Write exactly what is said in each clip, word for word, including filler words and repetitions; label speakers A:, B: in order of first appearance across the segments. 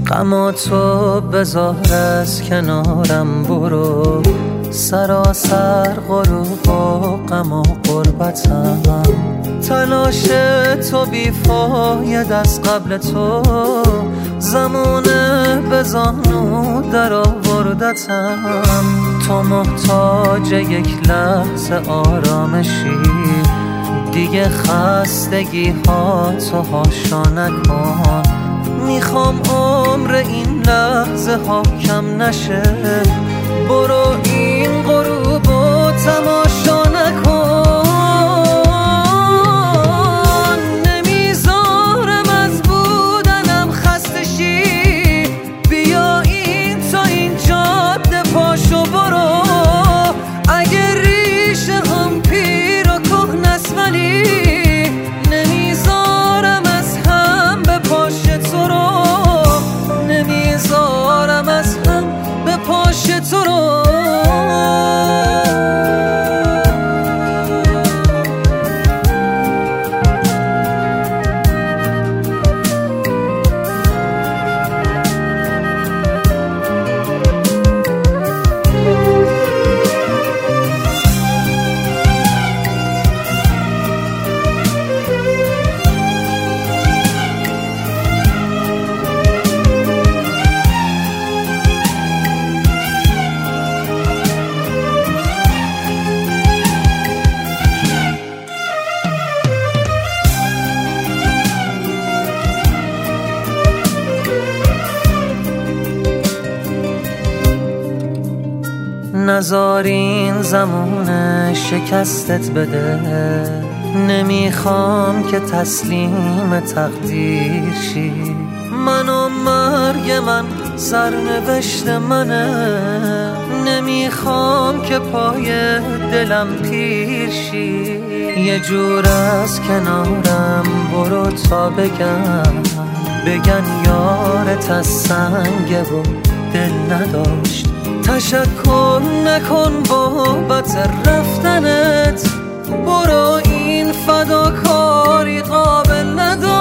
A: غم تو بذار از کنارم برو، سراسر غروب و غم و غربتم. تلاش تو بیفاید از قبل تو، زمانه به زانو در آوردتم. تو محتاج یک لحظه آرامشی، دیگه خستگی ها تو هاشا نکن. میخوام عمر این لحظه ها کم نشه، برو این غروب و تماشا نکن. نمیذارم از بودنم خسته شی، بیا این تا این جاده پاشو برو. اگه ریشه هم پیر و کهنست ولی نمیذارم از هم به پاش تو رو، نمیذارم از هم به پاش تو رو. نذار این زمونه شکستت بده، نمیخوام که تسلیم تقدیر شی. من و مرگ من سرنوشت منه، نمیخوام که پای دلم پیر شی. یه جور از کنارم برو تا بگم، بگن یارت از سنگه و دل نداشت. تشکر نکن بابت رفتنت، برو این فداکاری قابل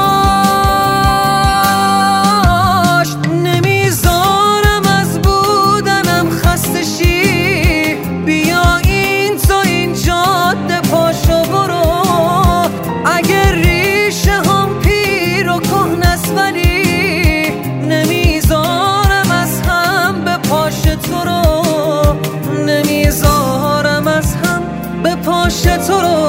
A: نداشت. نمیذارم از بودنم خسته شی، بیا این تا این جاده پاشو برو. اگه ریشه هم پیر و کهنست ولی نمیذارم از هم به پاش تو رو، نمیذارم از هم به پاش تو رو.